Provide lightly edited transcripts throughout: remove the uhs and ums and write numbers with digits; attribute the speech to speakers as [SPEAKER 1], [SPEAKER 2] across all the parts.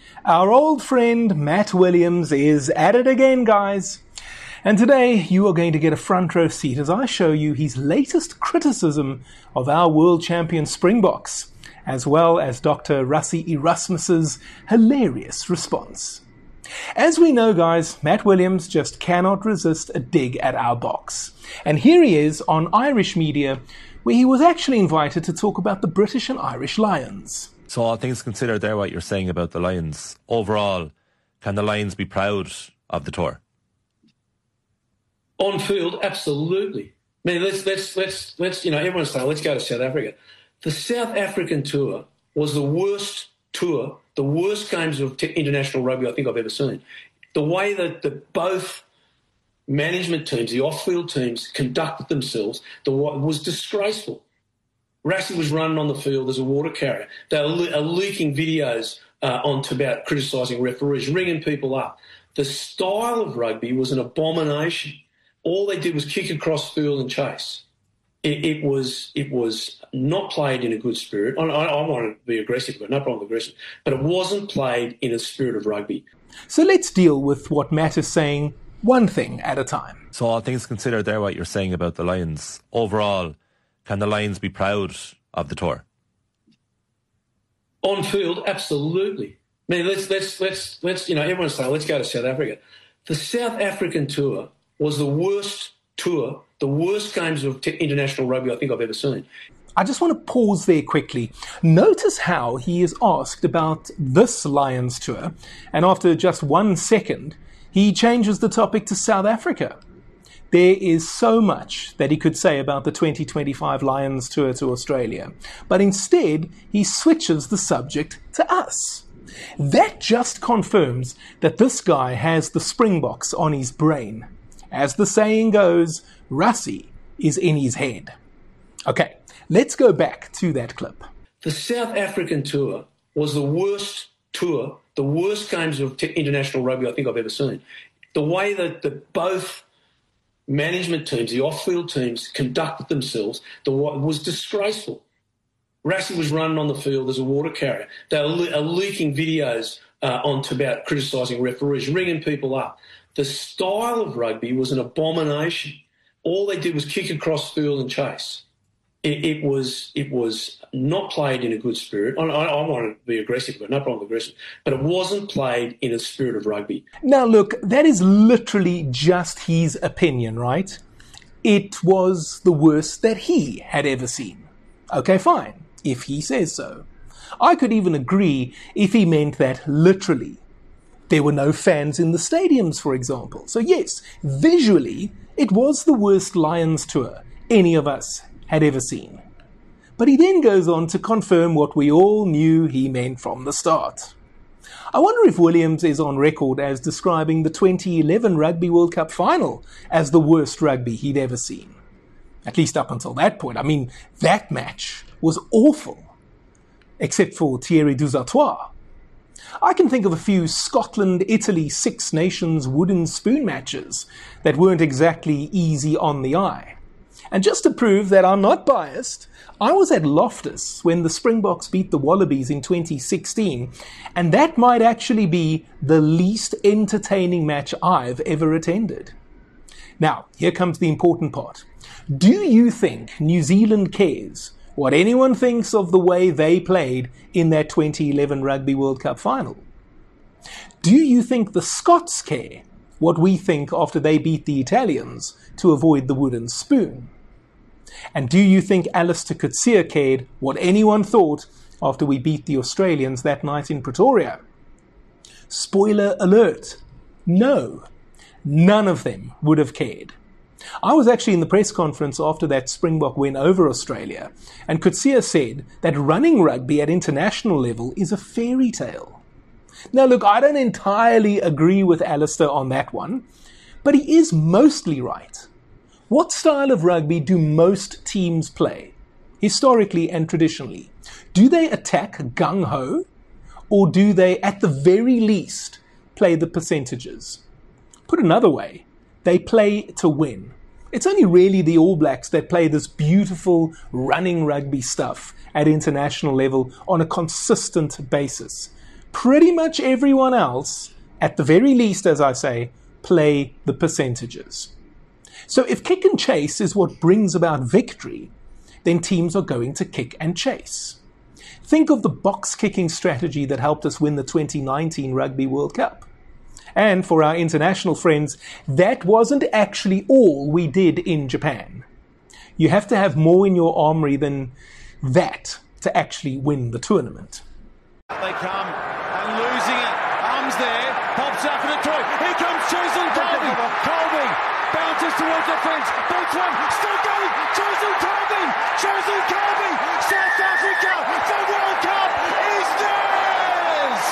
[SPEAKER 1] Our old friend Matt Williams is at it again, guys. And today you are going to get a front row seat as I show you his latest criticism of our world champion Springboks, as well as Dr. Rassie Erasmus's hilarious response. As we know, guys, Matt Williams just cannot resist a dig at our box. And here he is on Irish media, where he was actually invited to talk about the British and Irish Lions.
[SPEAKER 2] So all things considered there, what you're saying about the Lions, overall, can the Lions be proud of the tour?
[SPEAKER 3] On field, absolutely. I mean, let's everyone's saying, let's go to South Africa. The South African tour was the worst tour, the worst games of international rugby I think I've ever seen. The way that both management teams, the off-field teams, conducted themselves was disgraceful. Rassie was running on the field as a water carrier. They were leaking videos about criticising referees, ringing people up. The style of rugby was an abomination. All they did was kick across field and chase. It was not played in a good spirit. I want to be aggressive, but no problem with aggression. But it wasn't played in a spirit of rugby.
[SPEAKER 1] So let's deal with what Matt is saying one thing at a time.
[SPEAKER 2] So all things considered there, what you're saying about the Lions, overall, can the Lions be proud of the tour?
[SPEAKER 3] On field, absolutely. I mean, let's everyone's saying, let's go to South Africa. The South African tour was the worst tour, the worst games of international rugby I think I've ever seen.
[SPEAKER 1] I just want to pause there quickly. Notice how he is asked about this Lions tour, and after just 1 second, he changes the topic to South Africa. There is so much that he could say about the 2025 Lions tour to Australia, but instead he switches the subject to us. That just confirms that this guy has the Springboks on his brain. As the saying goes, Rassie is in his head. Okay, let's go back to that clip.
[SPEAKER 3] The South African tour was the worst tour, the worst games of international rugby I think I've ever seen. The way that both management teams, the off-field teams, conducted themselves was disgraceful. Rassie was running on the field as a water carrier. They were leaking videos about criticising referees, ringing people up. The style of rugby was an abomination. All they did was kick across field and chase. It was not played in a good spirit. I want to be aggressive, but no problem with aggression. But it wasn't played in a spirit of rugby.
[SPEAKER 1] Now look, that is literally just his opinion, right? It was the worst that he had ever seen. Okay, fine, if he says so. I could even agree if he meant that literally. There were no fans in the stadiums, for example. So yes, visually, it was the worst Lions tour any of us had ever seen. But he then goes on to confirm what we all knew he meant from the start. I wonder if Williams is on record as describing the 2011 Rugby World Cup final as the worst rugby he'd ever seen. At least up until that point. I mean, that match was awful. Except for Thierry Dusartois. I can think of a few Scotland-Italy Six Nations wooden spoon matches that weren't exactly easy on the eye. And just to prove that I'm not biased, I was at Loftus when the Springboks beat the Wallabies in 2016, and that might actually be the least entertaining match I've ever attended. Now, here comes the important part. Do you think New Zealand cares what anyone thinks of the way they played in that 2011 Rugby World Cup final? Do you think the Scots care what we think after they beat the Italians to avoid the wooden spoon? And do you think Alistair Coetzee cared what anyone thought after we beat the Australians that night in Pretoria? Spoiler alert, no, none of them would have cared. I was actually in the press conference after that Springbok win over Australia, and Coetzee said that running rugby at international level is a fairy tale. Now look, I don't entirely agree with Alistair on that one, but he is mostly right. What style of rugby do most teams play, historically and traditionally? Do they attack gung-ho, or do they, at the very least, play the percentages? Put another way, they play to win. It's only really the All Blacks that play this beautiful running rugby stuff at international level on a consistent basis. Pretty much everyone else, at the very least, as I say, play the percentages. So if kick and chase is what brings about victory, then teams are going to kick and chase. Think of the box kicking strategy that helped us win the 2019 Rugby World Cup. And for our international friends, that wasn't actually all we did in Japan. You have to have more in your armory than that to actually win the tournament.
[SPEAKER 4] They come and losing it. Arms there, pops up in a toy. Here comes Cheslin Colby. Colby bounces towards defence. Beats one, still going. Cheslin Colby. Cheslin Colby. South Africa, the World Cup is theirs.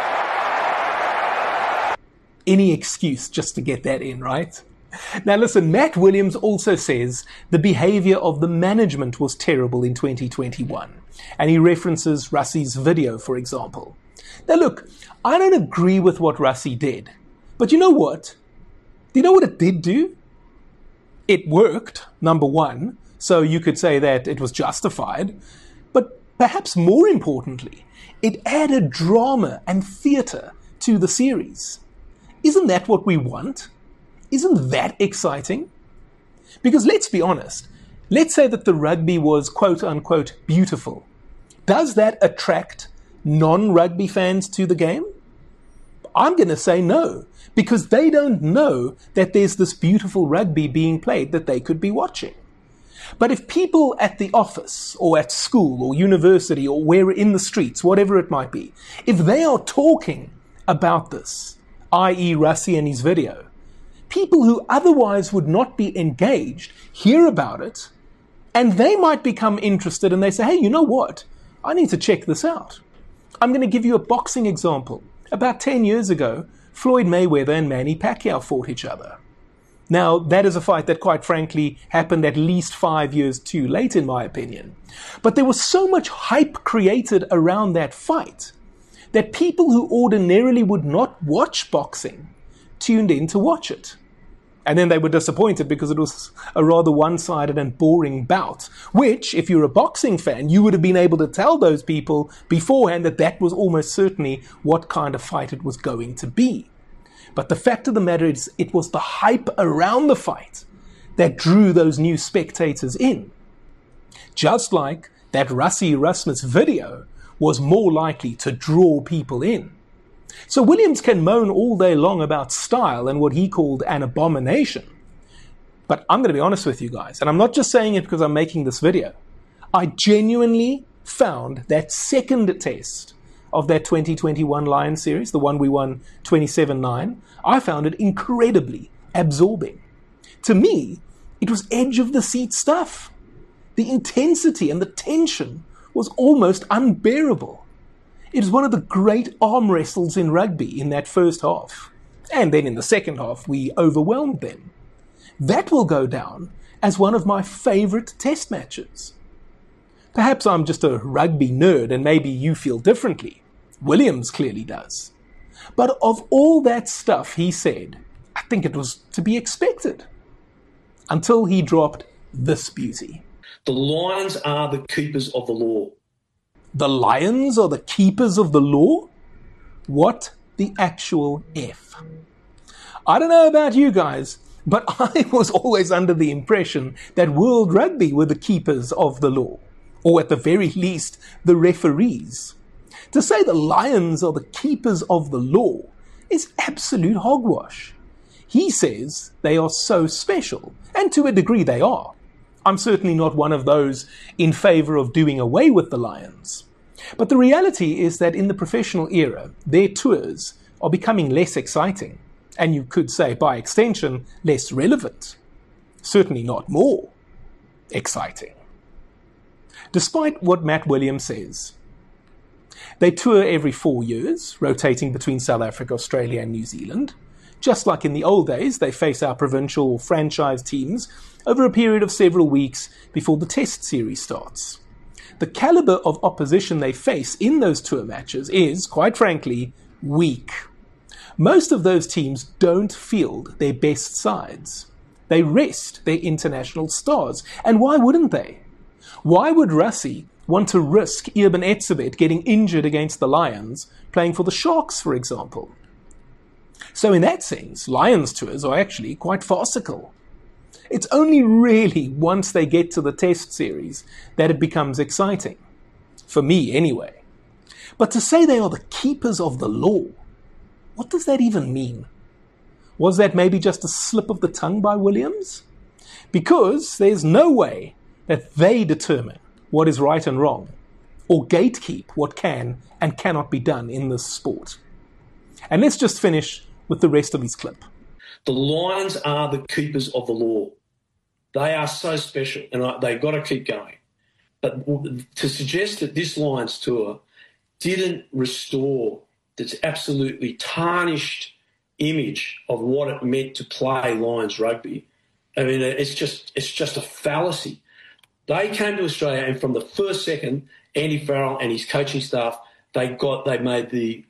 [SPEAKER 1] Any excuse just to get that in, right? Now listen, Matt Williams also says the behaviour of the management was terrible in 2021. And he references Rassie's video, for example. Now look, I don't agree with what Rassie did. But you know what? Do you know what it did do? It worked, number one. So you could say that it was justified. But perhaps more importantly, it added drama and theatre to the series. Isn't that what we want? Isn't that exciting? Because let's be honest, let's say that the rugby was quote-unquote beautiful. Does that attract non-rugby fans to the game? I'm going to say no, because they don't know that there's this beautiful rugby being played that they could be watching. But if people at the office or at school or university or where in the streets, whatever it might be, if they are talking about this, i.e. Rassie and his video, people who otherwise would not be engaged hear about it, and they might become interested and they say, hey, you know what? I need to check this out. I'm going to give you a boxing example. About 10 years ago, Floyd Mayweather and Manny Pacquiao fought each other. Now, that is a fight that, quite frankly, happened at least 5 years too late, in my opinion. But there was so much hype created around that fight that people who ordinarily would not watch boxing tuned in to watch it. And then they were disappointed because it was a rather one-sided and boring bout, which, if you're a boxing fan, you would have been able to tell those people beforehand that that was almost certainly what kind of fight it was going to be. But the fact of the matter is, it was the hype around the fight that drew those new spectators in. Just like that Rassie Erasmus video was more likely to draw people in. So Williams can moan all day long about style and what he called an abomination. But I'm going to be honest with you guys, and I'm not just saying it because I'm making this video. I genuinely found that second test of that 2021 Lions series, the one we won 27-9, I found it incredibly absorbing. To me, it was edge of the seat stuff. The intensity and the tension was almost unbearable. It was one of the great arm wrestles in rugby in that first half. And then in the second half, we overwhelmed them. That will go down as one of my favourite test matches. Perhaps I'm just a rugby nerd and maybe you feel differently. Williams clearly does. But of all that stuff he said, I think it was to be expected. Until he dropped this beauty.
[SPEAKER 3] The Lions are the keepers of the law.
[SPEAKER 1] The Lions are the keepers of the law? What the actual F? I don't know about you guys, but I was always under the impression that World Rugby were the keepers of the law, or at the very least, the referees. To say the Lions are the keepers of the law is absolute hogwash. He says they are so special, and to a degree they are. I'm certainly not one of those in favour of doing away with the Lions. But the reality is that in the professional era, their tours are becoming less exciting, and you could say, by extension, less relevant. Certainly not more exciting. Despite what Matt Williams says, they tour every 4 years, rotating between South Africa, Australia and New Zealand. Just like in the old days, they face our provincial or franchise teams over a period of several weeks before the test series starts. The calibre of opposition they face in those tour matches is, quite frankly, weak. Most of those teams don't field their best sides. They rest their international stars. And why wouldn't they? Why would Rassie want to risk Eben Etzebeth getting injured against the Lions, playing for the Sharks, for example. So in that sense, Lions tours are actually quite farcical. It's only really once they get to the Test series that it becomes exciting. For me, anyway. But to say they are the keepers of the law, what does that even mean? Was that maybe just a slip of the tongue by Williams? Because there's no way that they determine what is right and wrong, or gatekeep what can and cannot be done in this sport. And let's just finish with the rest of his clip.
[SPEAKER 3] The Lions are the keepers of the law. They are so special, and they've got to keep going. But to suggest that this Lions tour didn't restore this absolutely tarnished image of what it meant to play Lions rugby, I mean, it's just a fallacy. They came to Australia, and from the first second, Andy Farrell and his coaching staff, they made the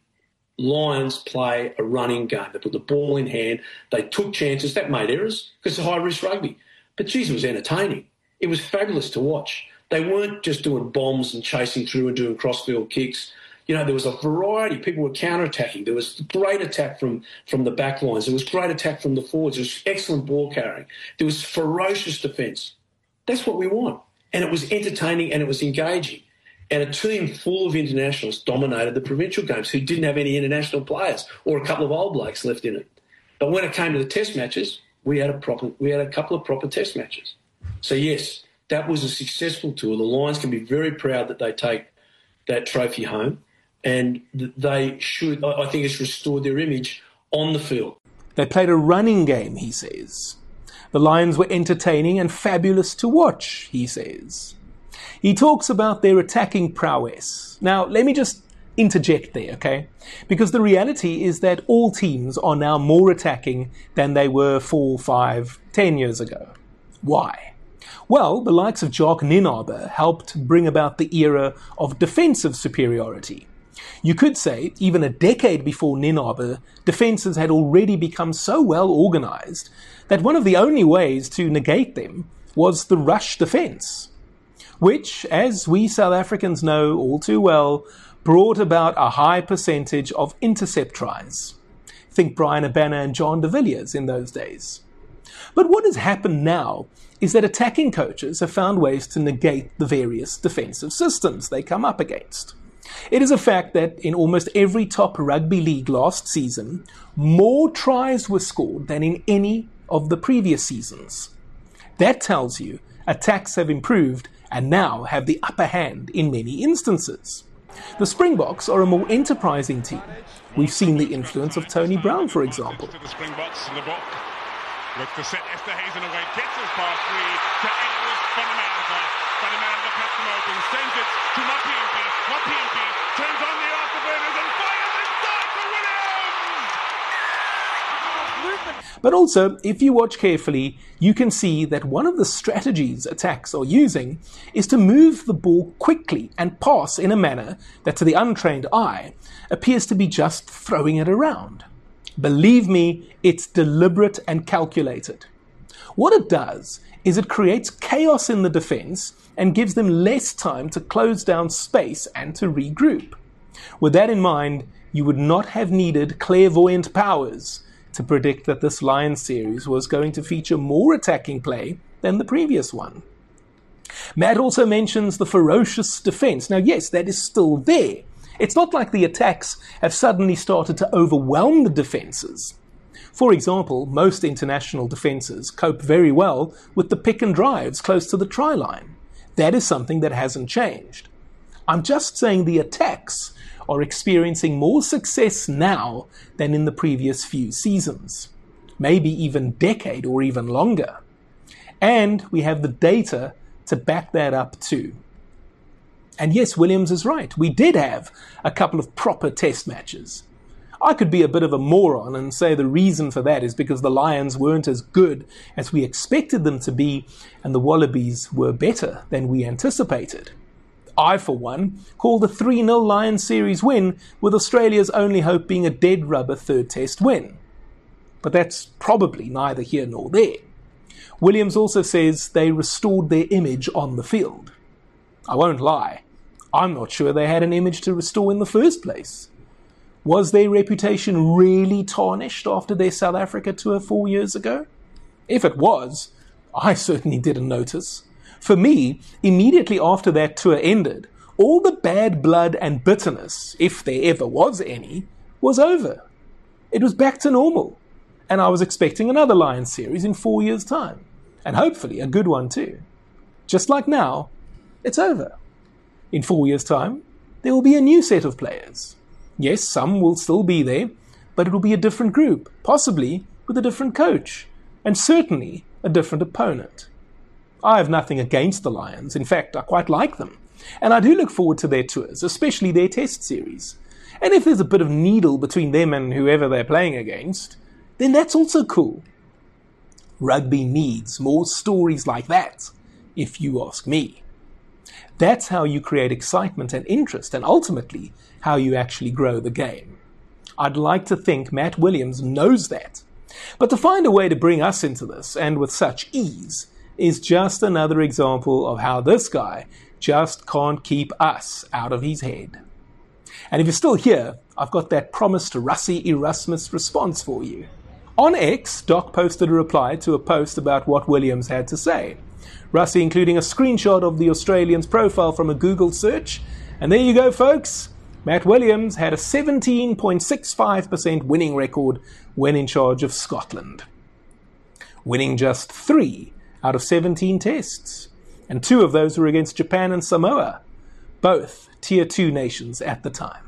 [SPEAKER 3] Lions play a running game. They put the ball in hand. They took chances. That made errors because it's high-risk rugby. But, geez, it was entertaining. It was fabulous to watch. They weren't just doing bombs and chasing through and doing crossfield kicks. You know, there was a variety. People were counter-attacking. There was great attack from the back lines. There was great attack from the forwards. There was excellent ball carrying. There was ferocious defence. That's what we want. And it was entertaining and it was engaging. And a team full of internationals dominated the provincial games who didn't have any international players or a couple of old blokes left in it. But when it came to the test matches, we had a couple of proper test matches. So, yes, that was a successful tour. The Lions can be very proud that they take that trophy home. And they should, I think it's restored their image on the field.
[SPEAKER 1] They played a running game, he says. The Lions were entertaining and fabulous to watch, he says. He talks about their attacking prowess. Now, let me just interject there, okay? Because the reality is that all teams are now more attacking than they were 4, 5, 10 years ago. Why? Well, the likes of Jacques Nienaber helped bring about the era of defensive superiority. You could say, even a decade before Nienaber, defences had already become so well organised that one of the only ways to negate them was the rush defence, which, as we South Africans know all too well, brought about a high percentage of intercept tries. Think Brian Abana and John de Villiers in those days. But what has happened now is that attacking coaches have found ways to negate the various defensive systems they come up against. It is a fact that in almost every top rugby league last season, more tries were scored than in any of the previous seasons. That tells you attacks have improved and now have the upper hand in many instances. The Springboks are a more enterprising team. We've seen the influence of Tony Brown, for example.
[SPEAKER 5] The Springboks, Lebok, look to set Esterhuizen away, gets us past three to Edwards Bonamanda. Bonamanda cuts him open, sends it to Mapimpi. Mapimpi turns on the afterburners and fires inside for Williams!
[SPEAKER 1] But also, if you watch carefully, you can see that one of the strategies attacks are using is to move the ball quickly and pass in a manner that to the untrained eye appears to be just throwing it around. Believe me, it's deliberate and calculated. What it does is it creates chaos in the defense and gives them less time to close down space and to regroup. With that in mind, you would not have needed clairvoyant powers to predict that this Lions series was going to feature more attacking play than the previous one. Matt also mentions the ferocious defense. Now, yes, that is still there. It's not like the attacks have suddenly started to overwhelm the defenses. For example, most international defenses cope very well with the pick and drives close to the try line. That is something that hasn't changed. I'm just saying the attacks are experiencing more success now than in the previous few seasons, maybe even decade or even longer. And we have the data to back that up too. And yes, Williams is right. We did have a couple of proper test matches. I could be a bit of a moron and say the reason for that is because the Lions weren't as good as we expected them to be and the Wallabies were better than we anticipated. I, for one, call the 3-0 Lions series win, with Australia's only hope being a dead rubber third test win. But that's probably neither here nor there. Williams also says they restored their image on the field. I won't lie, I'm not sure they had an image to restore in the first place. Was their reputation really tarnished after their South Africa tour 4 years ago? If it was, I certainly didn't notice. For me, immediately after that tour ended, all the bad blood and bitterness, if there ever was any, was over. It was back to normal, and I was expecting another Lions series in 4 years' time, and hopefully a good one too. Just like now, it's over. In 4 years' time, there will be a new set of players. Yes, some will still be there, but it will be a different group, possibly with a different coach, and certainly a different opponent. I have nothing against the Lions. In fact, I quite like them. And I do look forward to their tours, especially their test series. And if there's a bit of needle between them and whoever they're playing against, then that's also cool. Rugby needs more stories like that, if you ask me. That's how you create excitement and interest, and ultimately, how you actually grow the game. I'd like to think Matt Williams knows that. But to find a way to bring us into this, and with such ease, is just another example of how this guy just can't keep us out of his head. And if you're still here, I've got that promised Rassie Erasmus response for you. On X, Doc posted a reply to a post about what Williams had to say. Rassie including a screenshot of the Australian's profile from a Google search. And there you go, folks. Matt Williams had a 17.65% winning record when in charge of Scotland, winning just 3 out of 17 tests, and 2 of those were against Japan and Samoa, both Tier 2 nations at the time.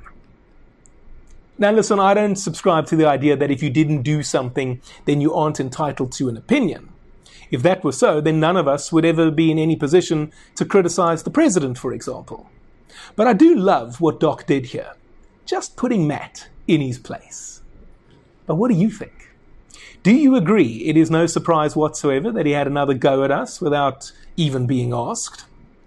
[SPEAKER 1] Now listen, I don't subscribe to the idea that if you didn't do something, then you aren't entitled to an opinion. If that were so, then none of us would ever be in any position to criticize the president, for example. But I do love what Doc did here, just putting Matt in his place. But what do you think? Do you agree it is no surprise whatsoever that he had another go at us without even being asked?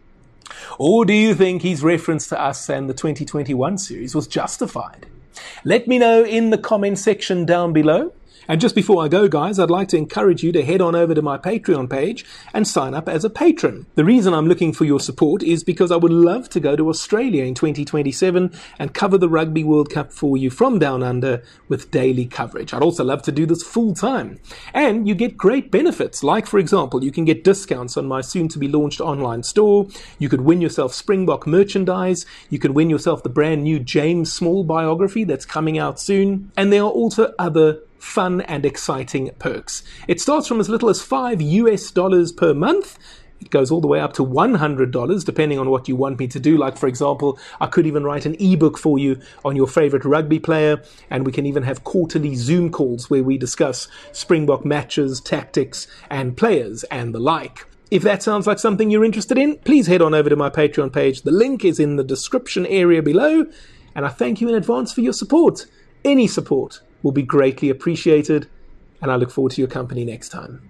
[SPEAKER 1] Or do you think his reference to us and the 2021 series was justified? Let me know in the comment section down below. And just before I go, guys, I'd like to encourage you to head on over to my Patreon page and sign up as a patron. The reason I'm looking for your support is because I would love to go to Australia in 2027 and cover the Rugby World Cup for you from down under with daily coverage. I'd also love to do this full time. And you get great benefits, like, for example, you can get discounts on my soon-to-be-launched online store. You could win yourself Springbok merchandise. You can win yourself the brand new James Small biography that's coming out soon. And there are also other fun and exciting perks. It starts from as little as $5 per month. It goes all the way up to $100 depending on what you want me to do. Like, for example, I could even write an ebook for you on your favorite rugby player, and we can even have quarterly Zoom calls where we discuss Springbok matches, tactics, and players and the like. If that sounds like something you're interested in, please head on over to my Patreon page. The link is in the description area below, and I thank you in advance for your support. Any support will be greatly appreciated, and I look forward to your company next time.